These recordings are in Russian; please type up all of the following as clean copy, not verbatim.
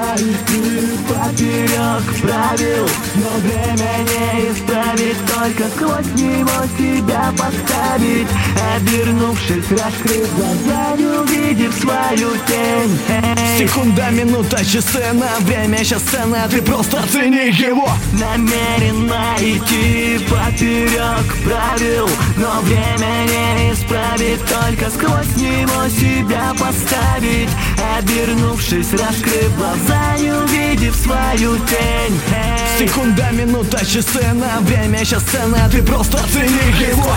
идти поперек правил, но время не исправить, только сквозь него себя поставить. Обернувшись, раскрыв глаза, не увидев свою тень. Секунда, минута, часы, на время, сейчас сцена, ты просто оцени его. Намеренно идти поперек правил, но время не исправить, только сквозь него себя поставить. Обернувшись, раскрыв глаза, не увидев свою тень. Секунда, минута, часы, на время, сейчас сцена, ты просто оцени его.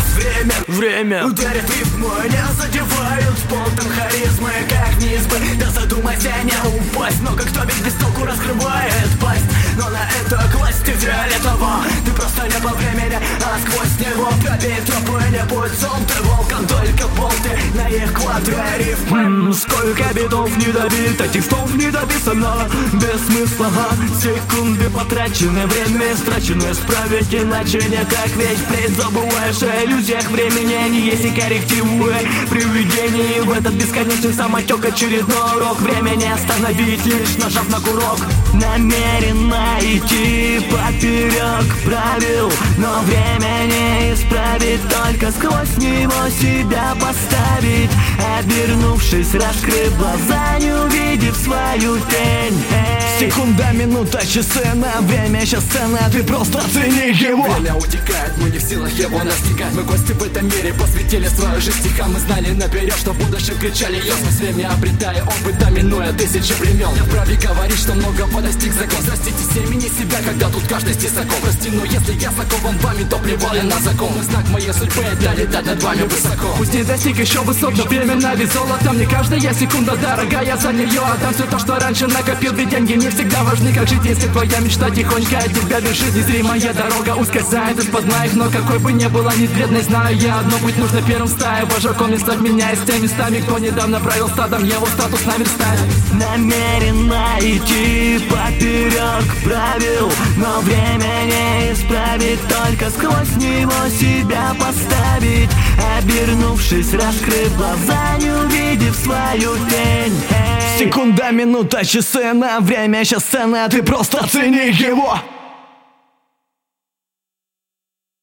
Время ударит рифму, не задевают полтон харизмы, как неизбежно. Да задумайся, не упасть, много кто ведь без толку раскрывает пасть. Но на это класть фиолетово, ты просто не по времени, а сквозь него пробей тропы, не будь зон, ты волком, только болты на их квадры рифмы. Сколько битов не добито, текстов не дописано, без смысла. Секунды потрачены, время истрачено, исправить иначе никак, ведь впредь забываешь о иллюзиях времени, они есть и коррективы привидений. В этот бесконечный самотек очередной урок, время не остановить, лишь нажав на курок. Намеренно идти поперек правил, но время не исправить, только сквозь него себя поставить. Обернувшись, раскрыв глаза, не увидев свою тень. Секунда, минута, часы, на время, сейчас сцена, ты просто оцени его. Время утекает, мы не в силах его настигать. Мы гости в этом мире, посвятили свою жизнь стихам. Мы знали наперед, что в будущем кричали ее. Сквозь время обретая опыт, минуя тысячи времен. Я вправе говорить, что многого достиг закон. Застите семени себя, когда тут каждый стесаком. Прости, но если я закован вами, то плевал я на закон. Знак моей судьбы, да летать над вами высоко. Пусть не достиг еще высот, но время на вес золота. Мне каждая секунда дорога, я за нее отдам все то, что раньше накопил. Ведь деньги не всегда важны, как жить, если твоя мечта тихонько от тебя бежит. Незримая дорога ускользает из-под моих ног. Какой бы ни была ни вредной, знаю я одно: быть нужно первым в стае. Вожаком не стать меня с теми местами, кто недавно правил стадом, его статус наверстает. Намеренно идти поперек правил, но время не исправить, только сквозь него себя поставить. Обернувшись, раскрыв глаза, не увидев свою тень. Секунда, минута, часы, на время, сейчас сцена, ты просто оцени его.